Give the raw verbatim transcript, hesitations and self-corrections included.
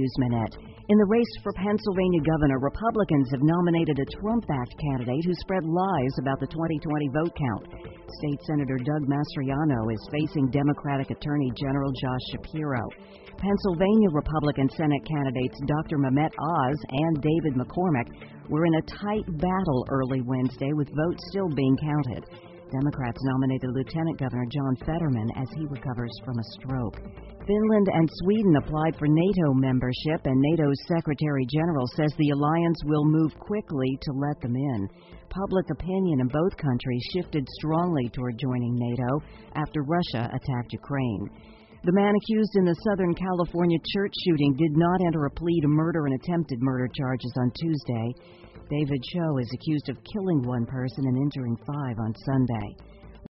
News Minute. In the race for Pennsylvania governor, Republicans have nominated a Trump-backed candidate who spread lies about the twenty twenty vote count. State Senator Doug Mastriano is facing Democratic Attorney General Josh Shapiro. Pennsylvania Republican Senate candidates Doctor Mehmet Oz and David McCormick were in a tight battle early Wednesday, with votes still being counted. Democrats nominated Lieutenant Governor John Fetterman as he recovers from a stroke. Finland and Sweden applied for NATO membership, and NATO's Secretary General says the alliance will move quickly to let them in. Public opinion in both countries shifted strongly toward joining NATO after Russia attacked Ukraine. The man accused in the Southern California church shooting did not enter a plea to murder and attempted murder charges on Tuesday. David Cho is accused of killing one person and injuring five on Sunday.